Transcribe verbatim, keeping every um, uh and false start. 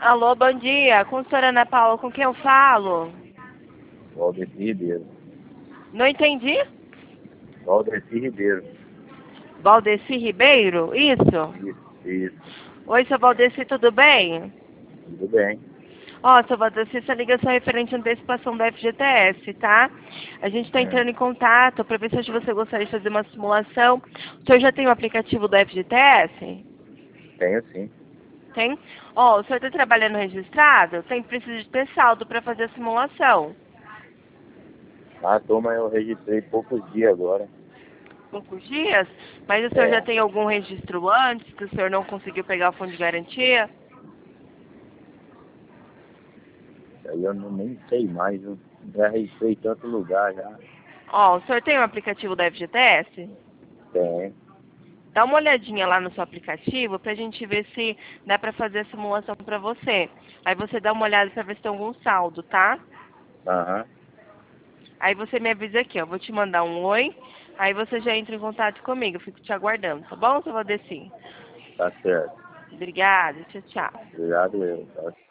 Alô, bom dia. Com a senhora Ana Paula, com quem eu falo? Valdeci Ribeiro. Não entendi? Valdeci Ribeiro. Valdeci Ribeiro? Isso? Isso, isso. Oi, seu Valdeci, tudo bem? Tudo bem. Ó, seu Valdeci, essa ligação é referente à antecipação da F G T S, tá? A gente está Hum, entrando em contato para ver se hoje você gostaria de fazer uma simulação. O senhor já tem o aplicativo do F G T S? tenho sim. Tem? Ó, o senhor está trabalhando registrado? Tem precisa de ter saldo para fazer a simulação. Ah, toma, eu registrei poucos dias agora. Poucos dias? Mas o senhor já É, tem algum registro antes que o senhor não conseguiu pegar o fundo de garantia? aí eu não, nem sei mais. Eu já registrei em tanto lugar já. Ó, o senhor tem o aplicativo da F G T S? Tem. Dá uma olhadinha lá no seu aplicativo pra gente ver se dá pra fazer a simulação pra você. Aí você dá uma olhada pra ver se tem algum saldo, tá? Aham, Aí você me avisa aqui, ó. Vou te mandar um oi. Aí você já entra em contato comigo. Eu fico te aguardando, tá bom, seu Valdeci? tá certo. Obrigada. Tchau, tchau. Obrigado eu. Tá